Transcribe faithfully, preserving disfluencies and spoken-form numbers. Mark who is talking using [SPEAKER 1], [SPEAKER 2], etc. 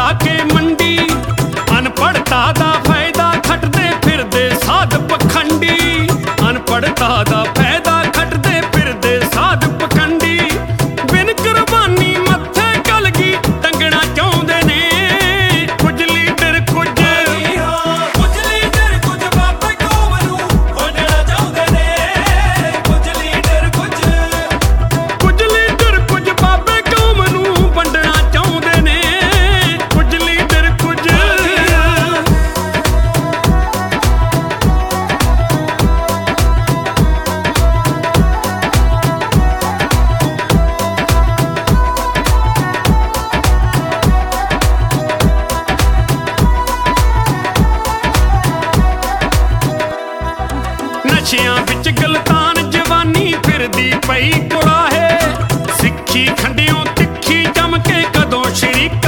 [SPEAKER 1] ਪਾ ਕੇ ਮੰਡੀ। ਅਨਪੜ੍ਹਤਾ ਦਾ ਫਾਇਦਾ ਖੱਟਦੇ ਫਿਰਦੇ ਸਾਧ ਪਖੰਡੀ। ਅਨਪੜ੍ਹਤਾ ਦਾ ਫਾਇਦਾ ਖੱਟਦੇ ਫਿਰਦੇ ਸਾਧ ਪਖੰਡੀ। ਬਿਨ ਕੁਰਬਾਨੀ ਮੱਥੇ ਕਲਗੀ ਟੰਗਣਾ ਚਾਹੁੰਦੇ ਨੇ ਕੁਝ ਲੀਡਰ ਕੁਝ।
[SPEAKER 2] ਕੁਝ ਲੀਡਰ ਕੁਝ ਬਾਬੇ ਕੌਮ ਨੂੰ ਵੰਡਣਾ ਚਾਹੁੰਦੇ ਨੇ ਕੁਝ ਲੀਡਰ ਕੁਝ।
[SPEAKER 1] ਕੁਝ ਲੀਡਰ ਕੁਝ ਬਾਬੇ ਕੌਮ ਨੂੰ ਵੰਡਣਾ ਚਾਹੁੰਦੇ ਨੇ ਕੁਝ ਲੀਡਰ ਕੁਝ। ਨਸ਼ਿਆਂ ਵਿੱਚ ਗਲਤਾਨ ਜਵਾਨੀ ਫਿਰਦੀ ਪਈ ਕੁੜਾਹੇ। ਸਿੱਖੀ ਖੰਡਿਓ ਤਿੱਖੀ ਜਮ ਕੇ ਕਦੋਂ ਸ਼ਰੀਕ